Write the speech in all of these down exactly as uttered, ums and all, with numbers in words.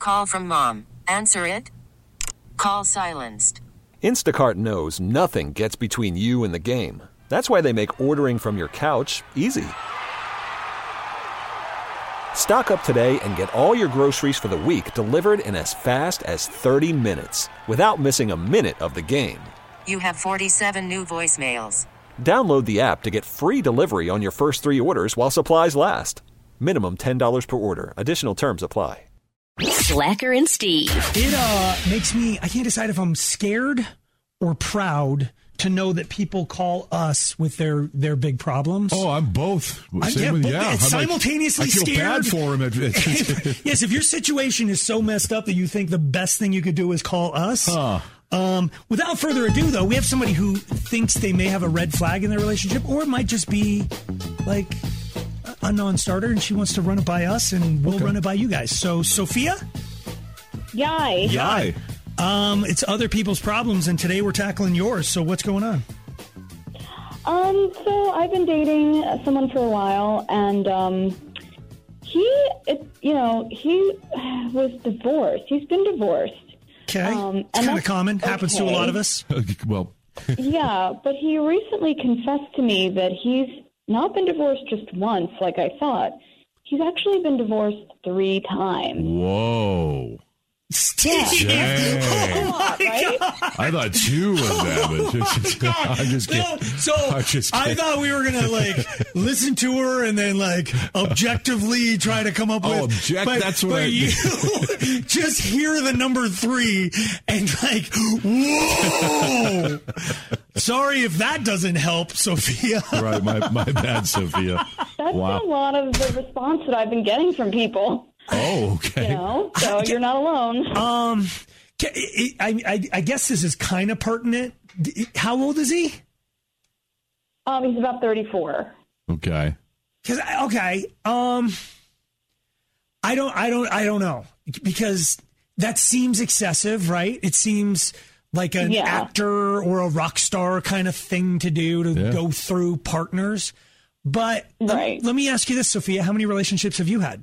call from mom. Answer it. Call silenced. Instacart knows nothing gets between you and the game. That's why they make ordering from your couch easy. Stock up today and get all your groceries for the week delivered in as fast as thirty minutes without missing a minute of the game. You have forty-seven new voicemails. Download the app to get free delivery on your first three orders while supplies last. Minimum ten dollars per order. Additional terms apply. Slacker and Steve. It uh, makes me, I can't decide if I'm scared or proud to know that people call us with their, their big problems. Oh, I'm both. I, Same yeah, with, but yeah. I'm simultaneously like, I feel scared. bad for him. At, at, yes, if your situation is so messed up that you think the best thing you could do is call us. Huh. Um, without further ado, though, we have somebody who thinks they may have a red flag in their relationship, or it might just be like a non-starter, and she wants to run it by us, and we'll Okay. run it by you guys. So, Sophia? Yay. Yay. Um, it's other people's problems, and today we're tackling yours. So what's going on? Um, so I've been dating someone for a while, and um, he, it, you know, he was divorced. He's been divorced. Okay, Um, it's and kind of that's common. Happens to a lot okay. of us. Well, Yeah, but he recently confessed to me that he's not been divorced just once, like I thought. He's actually been divorced three times. whoa. Steve, Dang. oh my Right? God. I thought two was that, but I'm just No, kidding. so I'm just I kidding. thought we were gonna like listen to her and then like objectively try to come up Oh, with. object, But, that's what but I- you just hear the number three and like, whoa! Sorry if that doesn't help, Sophia. Right, my, my bad, Sophia. That's Wow. a lot of the response that I've been getting from people. Oh, okay. You know, so you're not alone. Um, I, I, I guess this is kind of pertinent. How old is he? Um, he's about thirty-four. Okay. Because okay, um, I don't, I don't, I don't know, because that seems excessive, right? It seems like an Yeah. actor or a rock star kind of thing to do to Yeah. go through partners. But let- Right. let me ask you this, Sophia: how many relationships have you had?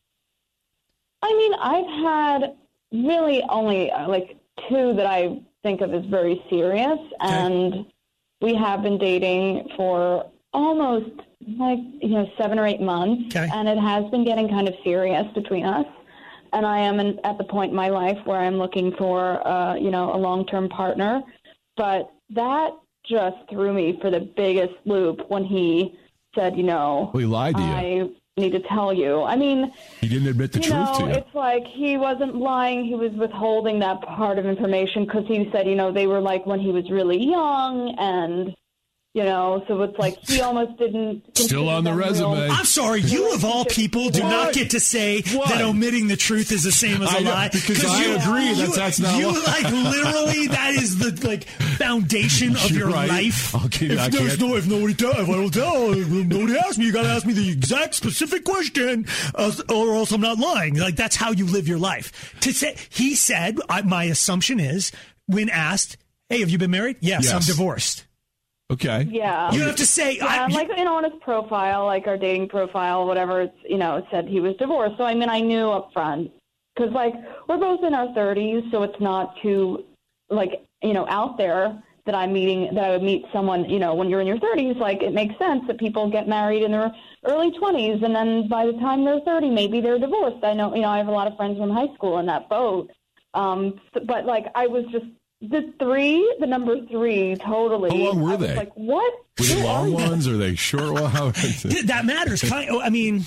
I mean, I've had really only uh, like two that I think of as very serious, and we have been dating for almost like, you know, seven or eight months, Okay. and it has been getting kind of serious between us. And I am in, at the point in my life where I'm looking for, uh, you know, a long-term partner. But that just threw me for the biggest loop when he said, you know, Well, he lied to you. I need to tell you. I mean, He didn't admit the you truth know, to you. it's like he wasn't lying. He was withholding that part of information because he said, you know, they were like when he was really young, and, you know, so it's like he almost didn't. Still consider on the them resume. real- I'm sorry, you of all people do What? not get to say What? that omitting the truth is the same as a I know, lie. because I you, agree You, that that's not you a lie. like literally that is the like foundation of You're your right. life. I'll give you- I if there's can't- no, if nobody tell, if I don't tell, if nobody asks me, you got to ask me the exact specific question, uh, or else I'm not lying. Like that's how you live your life. To say, he said, I, my assumption is when asked, "Hey, have you been married?" Yes, Yes. I'm divorced. Okay. Yeah. You don't have to say. Yeah, I, and like, you know, on his profile, like our dating profile, whatever, it's, you know, it said he was divorced. So, I mean, I knew up front because, like, we're both in our thirties, so it's not too, like, you know, out there that I'm meeting, that I would meet someone, you know, when you're in your thirties, like, it makes sense that people get married in their early twenties, and then by the time they're thirty, maybe they're divorced. I know, you know, I have a lot of friends from high school in that boat. Um, but, like, I was just, the three, the number three, totally. How long were I was they? like, what? Were they Who are long you? ones? Or are they short ones? that matters. Kind of, I mean,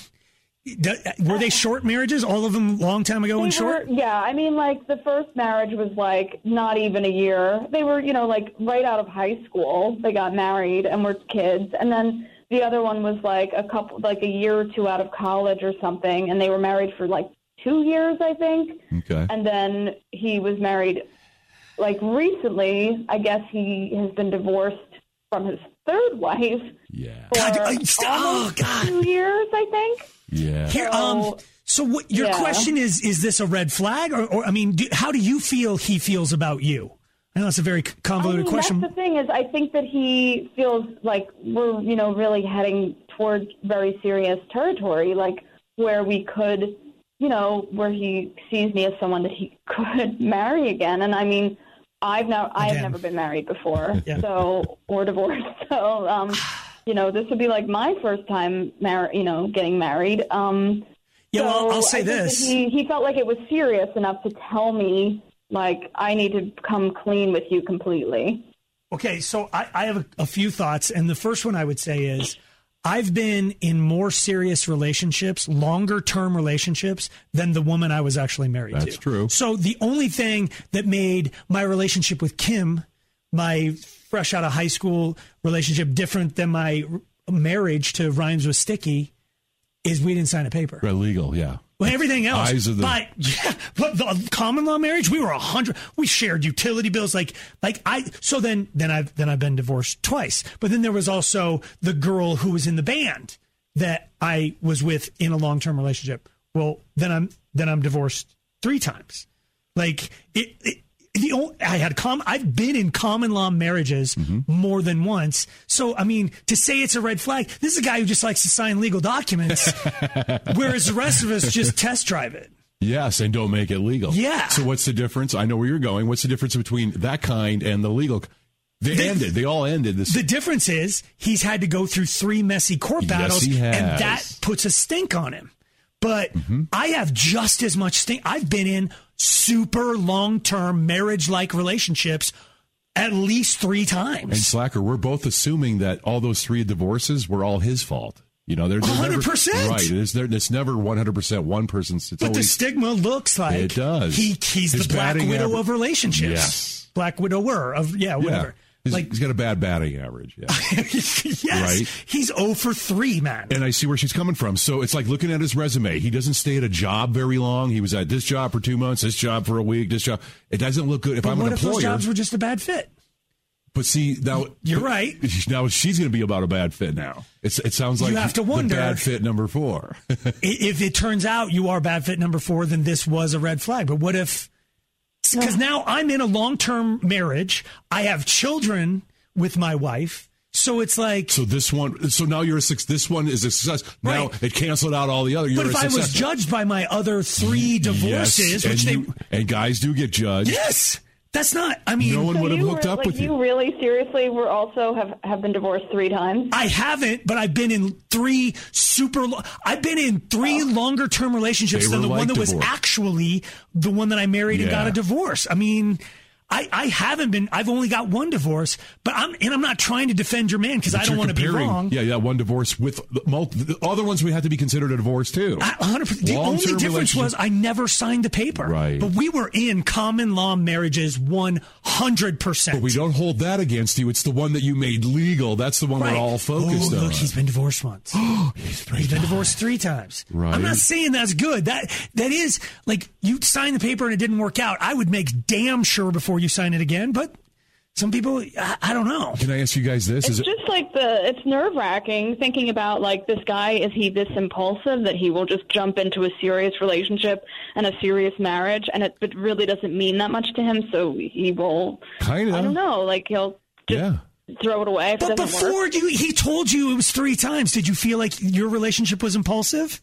d- were they short marriages? All of them long time ago They and short? were, yeah, I mean, like, the first marriage was, like, not even a year. They were, you know, like, right out of high school. They got married and were kids. And then the other one was, like, a couple, like, a year or two out of college or something. And they were married for, like, two years, I think. Okay. And then he was married, like, recently. I guess he has been divorced from his third wife Yeah. for God, I- st- oh, almost God. two years, I think. Yeah. Here, So- um, so what, your yeah. question is, is this a red flag? Or, or I mean, do, how do you feel he feels about you? I know it's a very convoluted I mean, question. That's the thing is, I think that he feels like we're, you know, really heading towards very serious territory, like where we could, you know, where he sees me as someone that he could marry again. And I mean, I've now I have never been married before, yeah. so or divorced. So, um, you know, this would be like my first time, mar- you know, getting married. Um, yeah, so well, I'll say I this: he he felt like it was serious enough to tell me, like, I need to come clean with you completely. Okay, so I, I have a, a few thoughts, and the first one I would say is, I've been in more serious relationships, longer term relationships, than the woman I was actually married That's to. That's true. So the only thing that made my relationship with Kim, my fresh out of high school relationship, different than my marriage to Rhymes with Sticky, is we didn't sign a paper. Illegal, yeah. Well, everything else, Eyes of the... but yeah, but the common law marriage, we were a hundred. We shared utility bills, like like I. So then, then I've then I've been divorced twice. But then there was also the girl who was in the band that I was with in a long term relationship. Well, then I'm then I'm divorced three times. Like it. it The only, I had com- I've been in common law marriages mm-hmm. more than once. So, I mean, to say it's a red flag, this is a guy who just likes to sign legal documents, whereas the rest of us just test drive it. Yes, and don't make it legal. Yeah. So what's the difference? I know where you're going. What's the difference between that kind and the legal? They the, ended. They all ended. This. The difference is he's had to go through three messy court battles, yes, he has. and that puts a stink on him. But mm-hmm. I have just as much stink. I've been in super long-term marriage-like relationships at least three times. And Slacker, we're both assuming that all those three divorces were all his fault. You know, there's one hundred percent. Never, right. It's, there, it's never one hundred percent one person's. It's but always, the stigma looks like it does. He, he's his the Black Widow average, of relationships. Yes. Black Widower of, yeah, whatever. Yeah. He's, like, he's got a bad batting average. Yeah. yes. Right? He's zero for three, man. And I see where she's coming from. So it's like looking at his resume. He doesn't stay at a job very long. He was at this job for two months, this job for a week, this job. It doesn't look good. If but I'm what an if employer. Those jobs were just a bad fit? But see, now. You're right. Now she's going to be about a bad fit now. It's, it sounds like you have to wonder, the bad fit number four. If it turns out you are bad fit number four, then this was a red flag. But what if. Because now I'm in a long term marriage. I have children with my wife, so it's like so this one so now you're a six this one is a success now right. It canceled out all the other you're but if I was judged by my other three divorces, yes, which and they you, and guys do get judged, yes that's not I mean no one so would have hooked were, up like, with you you really seriously were also have, have been divorced three times. I haven't, but I've been in three super lo- I've been in three oh. longer term relationships they than the like one that divorce. was actually the one that I married yeah. and got a divorce. I mean, I, I haven't been. I've only got one divorce, but I'm and I'm not trying to defend your man because I don't want to be wrong. Yeah, yeah, one divorce with multi, the other ones we had to be considered a divorce too. I, one hundred percent. The only difference was I never signed the paper. Right, but we were in common law marriages one hundred percent. But we don't hold that against you. It's the one that you made legal. That's the one right. we're all focused oh, on. Look, he's been divorced once. he's three he's times. been divorced three times. Right. I'm not saying that's good. That that is like you signed the paper and it didn't work out. I would make damn sure before you sign it again, but. Some people, I, I don't know. Can I ask you guys this? It's is it- just like the, it's nerve wracking thinking about like this guy, is he this impulsive that he will just jump into a serious relationship and a serious marriage and it, it really doesn't mean that much to him. So he will, kind of, I don't know, like he'll just yeah. throw it away. If but it doesn't before work. you, he told you it was three times. Did you feel like your relationship was impulsive?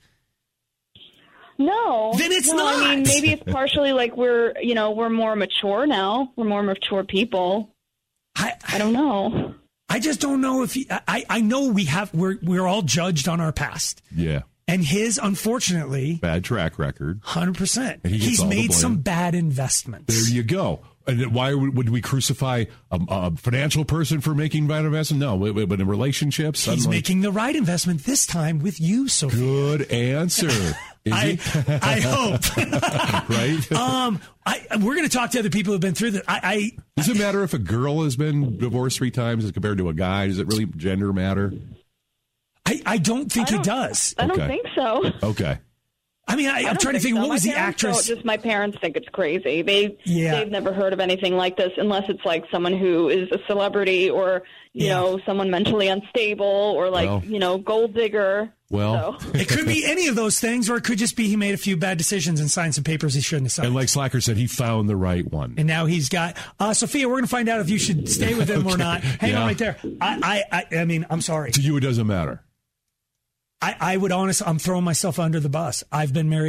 No. Then it's no, not. I mean, maybe it's partially like we're, you know, we're more mature now. We're more mature people. I, I don't know. I just don't know if he, I. I know we have. We're we're all judged on our past. Yeah. And his, unfortunately, bad track record. Hundred percent. He He's made some bad investments. There you go. And why would, would we crucify a, a financial person for making bad investment? No, but in relationships, he's like, making the right investment this time with you, Sophia. Good answer. Is I, he? I hope. Right? Um, I, we're going to talk to other people who've been through this. I, I, Does it matter if a girl has been divorced three times as compared to a guy? Does it really gender matter? I, I don't think I don't, it does. I don't okay. think so. Okay. I mean, I, I I'm trying to think, so. what was my the actress? Just my parents think it's crazy. They yeah. they've never heard of anything like this unless it's like someone who is a celebrity or you yeah. know someone mentally unstable or like well, you know gold digger. Well, so. It could be any of those things, or it could just be he made a few bad decisions and signed some papers he shouldn't have signed. And like Slacker said, he found the right one. And now he's got uh, Sophia. We're going to find out if you should stay with him okay. or not. Hang yeah. on right there. I, I, I, I mean, I'm sorry. To you, it doesn't matter. I, I would honestly, I'm throwing myself under the bus. I've been married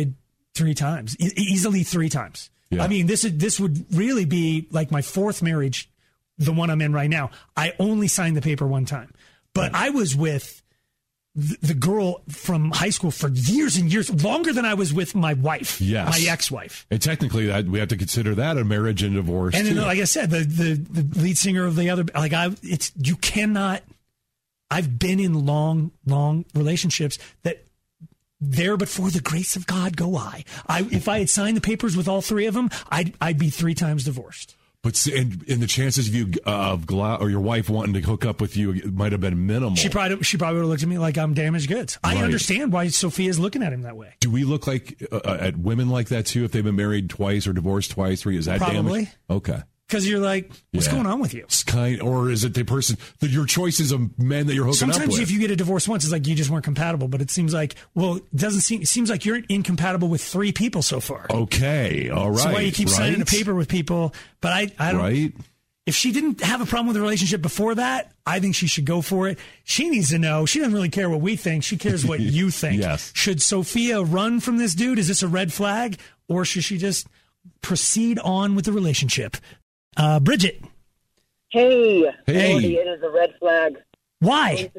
Three times. E- easily three times. Yeah. I mean, this is this would really be like my fourth marriage, the one I'm in right now. I only signed the paper one time. But I was with th- the girl from high school for years and years, longer than I was with my wife, Yes. my ex-wife. And technically, that we have to consider that a marriage and divorce. And too. then, like I said, the, the the lead singer of the other, like I, it's you cannot. I've been in long, long relationships that there, but for the grace of God, go I. I if I had signed the papers with all three of them, I'd I'd be three times divorced. But see, and, and the chances of you uh, of Gla- or your wife wanting to hook up with you might have been minimal. She probably she probably would have looked at me like I'm damaged goods. I Right. understand why Sophia's looking at him that way. Do we look like uh, at women like that too? If they've been married twice or divorced twice, three, is that Probably. damage? Okay. Because you're like, what's Yeah. going on with you? It's kind, or is it the person that your choices of men that you're hooking up Sometimes with? if you get a divorce once, it's like you just weren't compatible. But it seems like, well, it doesn't seem. It seems like you're incompatible with three people so far. Okay, all right. So why you keep right? signing a paper with people? But I, I don't. Right. If she didn't have a problem with the relationship before that, I think she should go for it. She needs to know. She doesn't really care what we think. She cares what you think. Yes. Should Sophia run from this dude? Is this a red flag? Or should she just proceed on with the relationship? Uh, Bridget, Hey, Hey. Lordy, it is a red flag. why?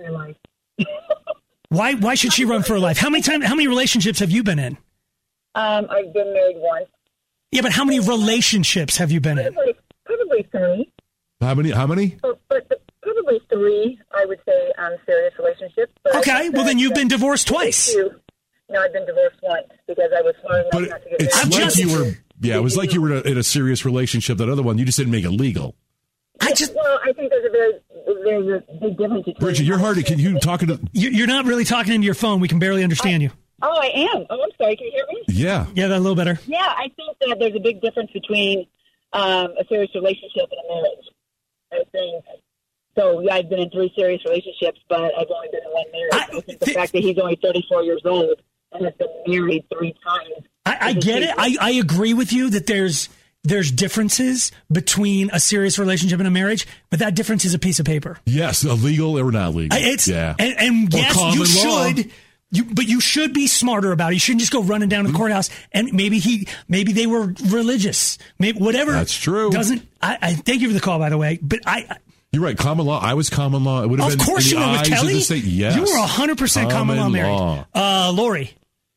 Why why should she run for her life? How many time, how many relationships have you been in? Um, I've been married once. Yeah, but how many relationships have you been in? Probably, probably three. How many? How many? But, but probably three, I would say, um, serious relationships. But Okay, well then you've been divorced twice. Two. No, I've been divorced once because I was smart enough But not to get it's married. I'm like just- you were. Yeah, it was like you were in a, in a serious relationship. That other one, you just didn't make it legal. I just Well, I think there's a very there's a big difference between. Bridget, you're hard to. Can you talking to? you- you're not really talking into your phone. We can barely understand you. Oh, I am. Oh, I'm sorry. Can you hear me? Yeah. Yeah, that a little better. Yeah, I think that there's a big difference between um, a serious relationship and a marriage. I think. So, yeah, I've been in three serious relationships, but I've only been in one marriage. I- I, think the th- fact that he's only thirty-four years old and has been married three times. I, I get it. I, I agree with you that there's there's differences between a serious relationship and a marriage, but that difference is a piece of paper. Yes, illegal or not legal. I- It's yeah. and, and Or yes, common you law. should. You, but you should be smarter about it. You shouldn't just go running down to the courthouse and maybe he, maybe they were religious, maybe whatever. That's true. Doesn't I, I thank you for the call, by the way. But I, You're right. Common law. I was common law. It would have of been course in you the were with eyes of Kelly. the state. Yes. You were a hundred percent common law married. law. Uh, Lori,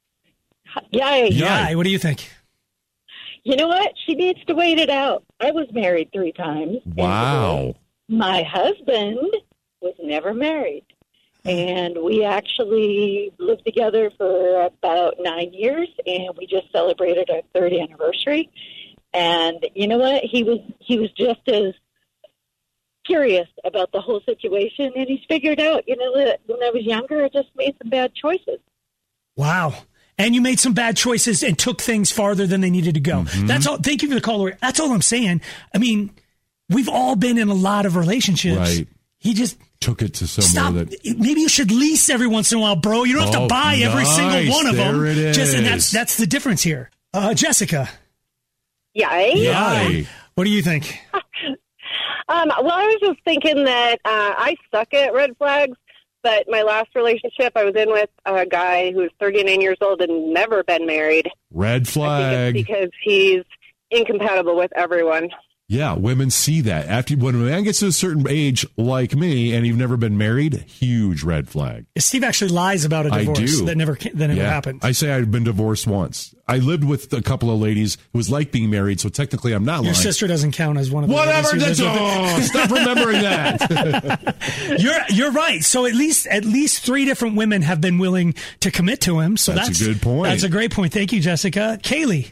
Yay. Yeah. yeah. What do you think? You know what? She needs to wait it out. I was married three times. Wow. My husband was never married. And we actually lived together for about nine years, and we just celebrated our third anniversary. And you know what? He was he was just as curious about the whole situation, and he's figured out, you know, that when I was younger, I just made some bad choices. Wow. And you made some bad choices and took things farther than they needed to go. Mm-hmm. That's all. Thank you for the call, Lori. That's all I'm saying. I mean, we've all been in a lot of relationships. Right. He just Took it to somewhere stop. that. Maybe you should lease every once in a while, bro. You don't have Oh, to buy every nice. single one of them. There it Just and that's is. that's the difference here. Uh, Jessica, Yeah. Yay. what do you think? Um, well, I was just thinking that uh, I suck at red flags, but my last relationship I was in with a guy who was thirty-nine years old and never been married. Red I think flag. it's because he's incompatible with everyone. Yeah, women see that. After when a man gets to a certain age, like me, and you've never been married, huge red flag. Steve actually lies about a I divorce do. that never ca- that never Yeah. happened. I say I've been divorced once. I lived with a couple of ladies who was like being married, so technically I'm not Your lying. sister doesn't count as one of the Whatever. ladies who That's, lives with- oh, stop remembering that. You're you're right. So at least at least three different women have been willing to commit to him. So That's that's, a good point. That's a great point. Thank you, Jessica. Kaylee.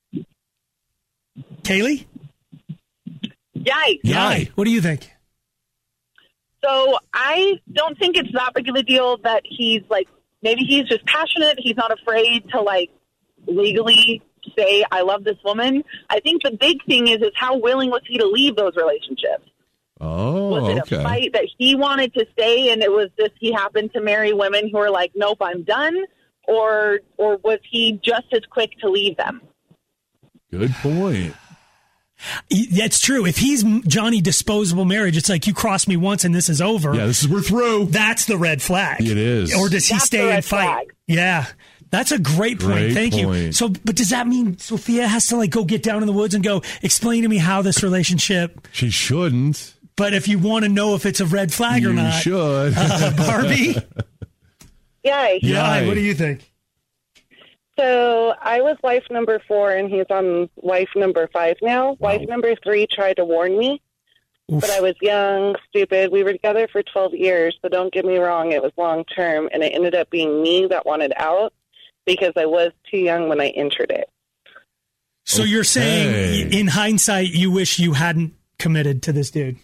Kaylee? Yikes. Yay. What do you think? So I don't think it's that big of a deal that he's like, maybe he's just passionate. He's not afraid to like legally say, I love this woman. I think the big thing is, is how willing was he to leave those relationships? Oh, Was it okay. a fight that he wanted to stay and it was just he happened to marry women who are like, nope, I'm done? Or or was he just as quick to leave them? Good point. That's true. If he's Johnny Disposable Marriage, it's like you crossed me once and this is over. Yeah, this is we're through. That's the red flag. It is. Or does he That's the stay red and fight? flag. Yeah. That's a great point. Great Thank point. you. So, but does that mean Sophia has to like go get down in the woods and go explain to me how this relationship? She shouldn't. But if you want to know if it's a red flag You or not, should. uh, Barbie. Yay. Yeah. What do you think? So I was wife number four, and he's on wife number five now. Wow. Wife number three tried to warn me, Oof. but I was young, stupid. We were together for twelve years, so don't get me wrong, it was long term, and it ended up being me that wanted out because I was too young when I entered it. So you're saying, Okay. in hindsight, you wish you hadn't committed to this dude?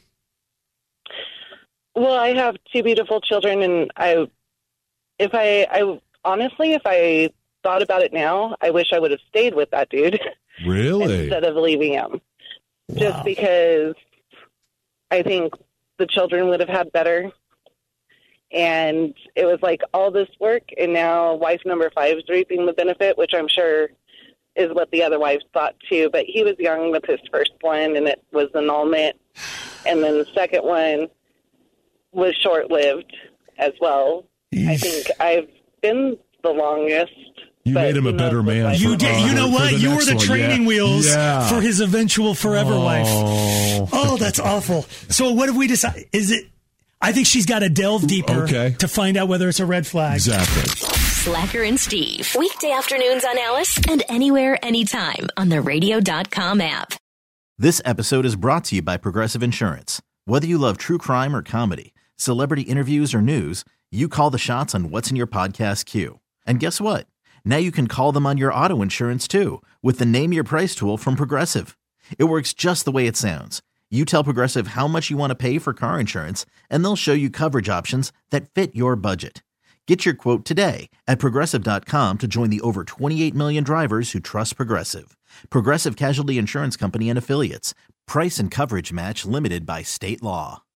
Well, I have two beautiful children, and I, if I, I honestly, if I thought about it now, I wish I would have stayed with that dude Really? instead of leaving him. Wow. Just because I think the children would have had better. And it was like all this work, and now wife number five is reaping the benefit, which I'm sure is what the other wives thought too. But he was young with his first one, and it was annulment. And then the second one was short-lived as well. I think I've been the longest. You but made him a who better knows what man. life You for- is did. like. You know for what? the You were next the one, training yeah. wheels Yeah. for his eventual forever wife. Oh. Oh, that's awful. So what have we decided? Is it? I think she's got to delve deeper Okay. to find out whether it's a red flag. Exactly. Slacker and Steve. Weekday afternoons on Alice and anywhere, anytime on the radio dot com app. This episode is brought to you by Progressive Insurance. Whether you love true crime or comedy, celebrity interviews or news, you call the shots on what's in your podcast queue. And guess what? Now you can call them on your auto insurance too with the Name Your Price tool from Progressive. It works just the way it sounds. You tell Progressive how much you want to pay for car insurance, and they'll show you coverage options that fit your budget. Get your quote today at Progressive dot com to join the over twenty-eight million drivers who trust Progressive. Progressive Casualty Insurance Company and Affiliates. Price and coverage match limited by state law.